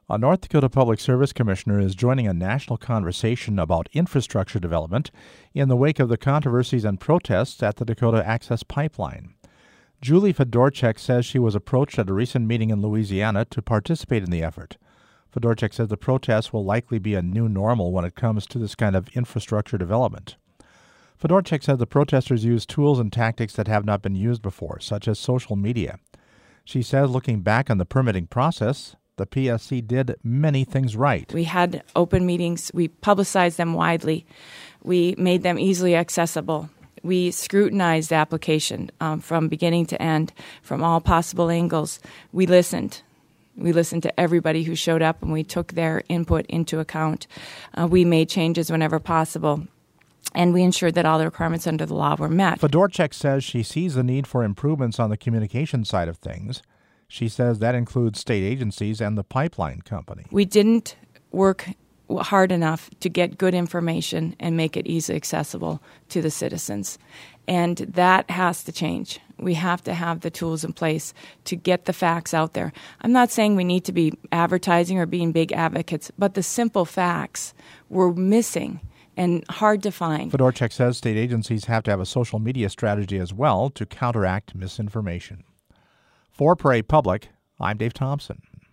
A North Dakota Public Service Commissioner is joining a national conversation about infrastructure development in the wake of the controversies and protests at the Dakota Access Pipeline. Julie Fedorchak says she was approached at a recent meeting in Louisiana to participate in the effort. Fedorchak says the protests will likely be a new normal when it comes to this kind of infrastructure development. Fedorchak said the protesters used tools and tactics that have not been used before, such as social media. She says looking back on the permitting process, the PSC did many things right. We had open meetings. We publicized them widely. We made them easily accessible. We scrutinized the application from beginning to end, from all possible angles. We listened. We listened to everybody who showed up, and we took their input into account. We made changes whenever possible, and we ensured that all the requirements under the law were met. Fedorchak says she sees the need for improvements on the communication side of things. She says that includes state agencies and the pipeline company. We didn't work hard enough to get good information and make it easily accessible to the citizens. And that has to change. We have to have the tools in place to get the facts out there. I'm not saying we need to be advertising or being big advocates, but the simple facts were missing and hard to find. Fedorchak says state agencies have to have a social media strategy as well to counteract misinformation. For Prairie Public, I'm Dave Thompson.